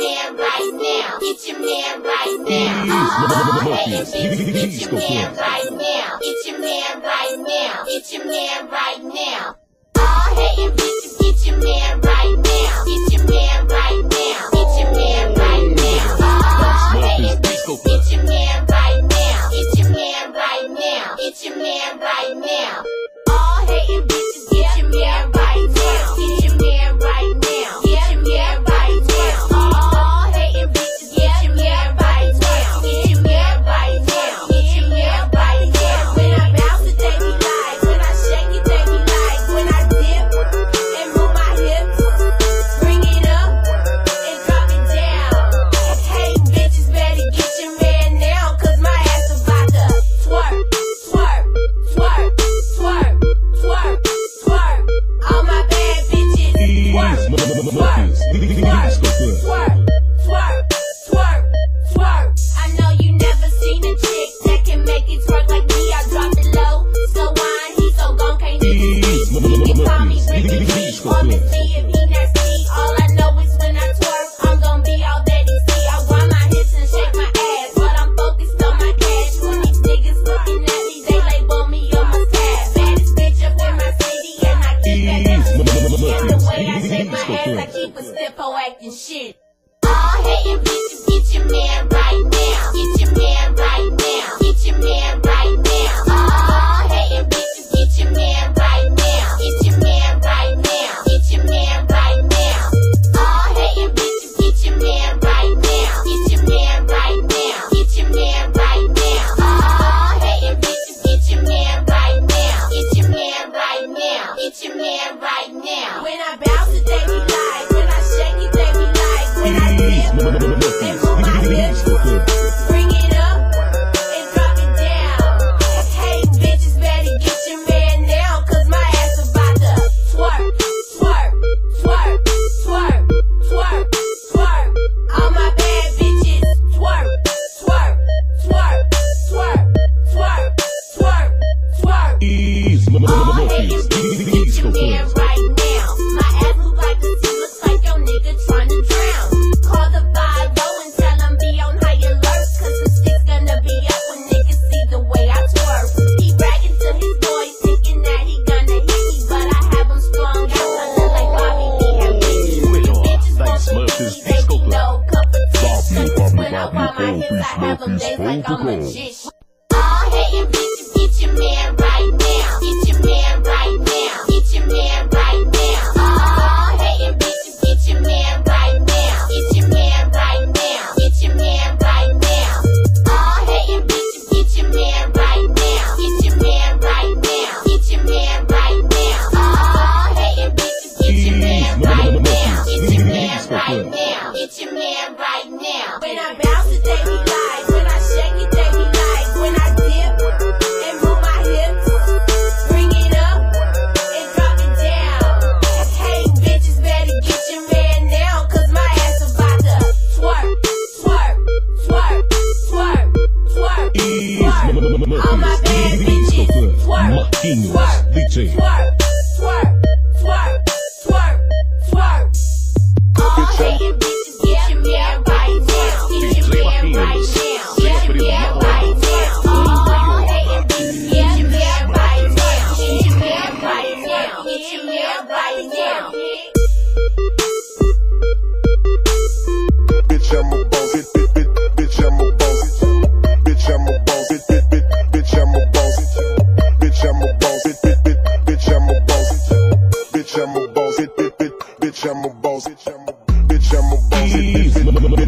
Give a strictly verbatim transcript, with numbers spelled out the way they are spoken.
man right now. Get your man right now. All hating bitches, get your man right now. Get your man right now. Get your man right now. All hating bitches, get your man right now. Get your man right now. Get your man right now. All hating bitches, get your man right now. Get your man right now. Get your man right now. All hating bitches, get your man right now. Get your man right now. Get your man right now. All hating bitches, get your man right now. Get your man right now. Get your man right now. When I bounce it, they be like. When I shake it, they be like. When I dip and move my hips, bring it up and drop it down. If hating bitches better get your man now, cause my ass about to twerk, twerk, twerk, twerk, twerk, twerk. All my bad bitches twerk, twerk, twerk, twerk, twerk, twerk, twerk. I know you never seen a chick that can make it twerk like me. I drop it low, so wine, he so gone, can't even see. He call me Ricky Lee, want to see if he nasty. All I know is when I twerk, I'm gon' be all that he see. I wind my hips and shake my ass, but I'm focused on my cash. When these niggas looking at me, they label me on my tab. Baddest bitch up in my city, and I keep that dumb shit. And the way I shake my ass, I keep a stiff-o acting shit. All hating bitches, get your man right now. Get your man right now. Get your man right now. All hating bitches, get your man right now. Get your man right now. Get your man right now. All hating bitches, get your man right now. Get your man right now. Get your man right now. All hating bitches, get your man right now. Get your man right now. Get your man right now. When I bounce it, they be like. When I shake it, they be like. When I dip and move my hips, bring it up and drop it down. If hating bitches better get your man now, cause my ass about to twerk, twerk, twerk, twerk, twerk, twerk. All my bad bitches twerk, twerk, twerk, twerk, twerk, twerk, twerk. All hating bitches get your man right now. My ass look like the sea, looks like your nigga tryna drown. Call the five oh and tell him be on high alert, cause the stick's gonna be up when niggas see the way I twerk. He bragging to his boys, thinking that he gonna hit me, but I have him strung out, kinda like Bobby Lee had bitches. Bitches want to see me, they be no competition, cause when I wind my hips, I have them days like I'm a magician. All hating bitches, get your man right now. Get your man right now. Get your man right now. All hating bitches, get your man right now. Get your man right now. Get your man right now. All hating bitches, get your man right now. Get your man right now. Get your man right now. All hating bitches, get your man right now. Get your man right now. Get your man right now. When I bounce it, they be like. When I shake it, they be like. When I dip and move my hips, bring it up and drop it down. If hating bitches better get your man now, cause my ass about to twerk, twerk, twerk, twerk, twerk, twerk. All my bad bitches twerk, twerk, twerk, twerk, twerk, twerk, twerk. All hating bitches get your man right now. Get your man right now. Get your man right now. All hating bitches get your man right now. Get your man right now. Get your man right now. Bitch, I'm a boss. Bitch, bitch, bitch, I'm a boss. Bitch, I'm a boss. Bitch, bitch, bitch, I'm a boss. Bitch, I'm a boss. Bitch, bitch, bitch, I'm a boss. Bitch, I'm a boss. Bitch, bitch, bitch, I'm a boss. Bitch, I'm a, bitch, I'm a boss. Bitch, bitch, bitch,